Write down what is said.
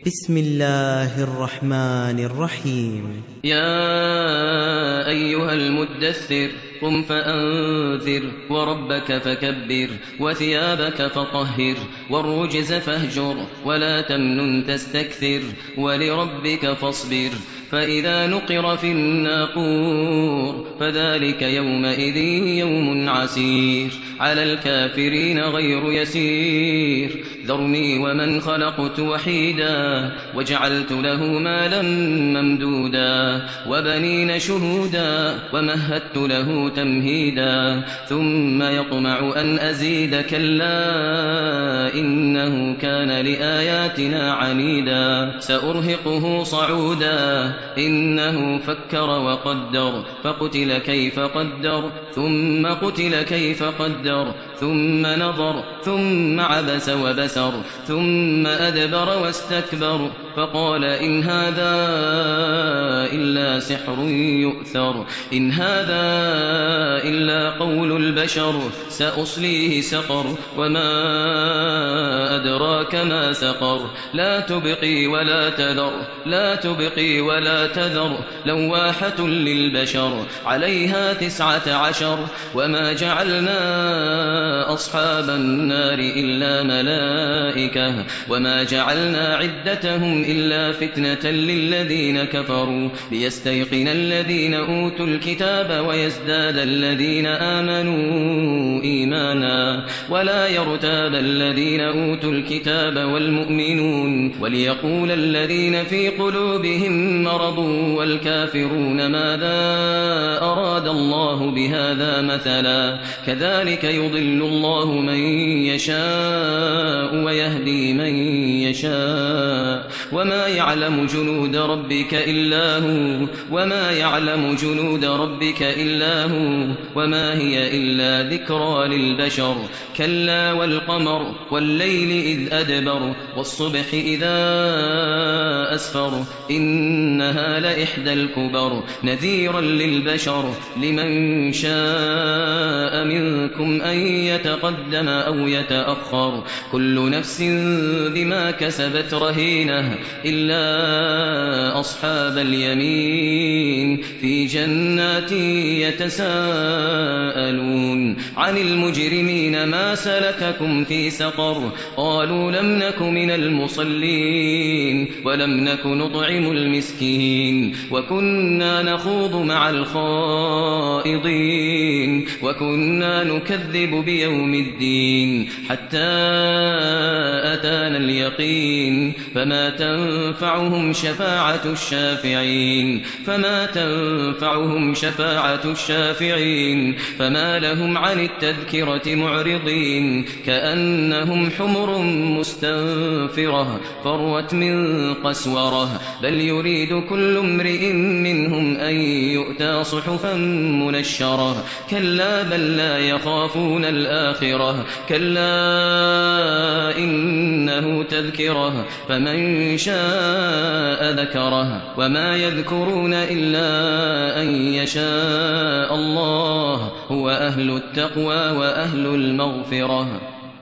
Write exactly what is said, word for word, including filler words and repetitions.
بسم الله الرحمن الرحيم. يا أيها المدثر قم فأنذر وربك فكبر وثيابك فطهر والرجز فاهجر ولا تمنن تستكثر ولربك فاصبر فإذا نقر في الناقور فذلك يومئذ يوم عسير على الكافرين غير يسير ذرني ومن خلقت وحيدا وجعلت له مالا ممدودا وبنين شهودا ومهدت له تمهيدا ثم يطمع أن أزيد كلا إنه كان لآياتنا عنيدا سأرهقه صعودا إنه فكر وقدر فقتل كيف قدر ثم قتل كيف قدر ثم نظر ثم عبس وبسر ثم أدبر واستكبر فقال إن هذا إلا سحر يؤثر إن هذا إلا قول البشر سأصليه سقر وما أدراك ما سقر لا تبقي ولا تذر لا تبقي ولا تذر لواحة للبشر عليها تسعة عشر وما جعلنا أصحاب النار إلا ملائكة وما جعلنا عدتهم إلا فتنة للذين كفروا ليستيقن الذين أوتوا الكتاب ويزداد الذين آمنوا إيمانا ولا يرتاب الذين أوتوا الكتاب والمؤمنون وليقول الذين في قلوبهم مرض والكافرون ماذا أراد الله بهذا مثلا كذلك يضل الله من يشاء ويهدي من يشاء وما يعلم جنود ربك إلا هو وما يعلم جنود ربك إلا هو وما هي إلا ذكرى للبشر كلا والقمر والليل إذ أدبر والصبح إذا أسفر إنها لإحدى الكبر نذيرا للبشر لمن شاء منكم أن يتقدم أو يتأخر كل نفس بما كسبت رهينة إلا أصحاب اليمين في جنات يتساءلون عن المجرمين ما سلككم في سقر قالوا لم نك من المصلين ولم نك نطعم المسكين وكنا نخوض مع الخائضين وكنا نكذب بيوم الدين حتى أتانا اليقين فما تنفعهم شفاعة الشافعين فما تنفعهم شفاعة الشافعين فما لهم عن التذكرة معرضين كأنهم حمر مستنفرة فروت من قسورة بل يريد كل امرئ منهم أن يؤتى صحفا منشرة كلا بل لا يخافون الآخرة كلا إنه تذكرة فمن شاء ذكره وما يذكرون إلا أن يشاء الله هو أهل التقوى وأهل المغفرة.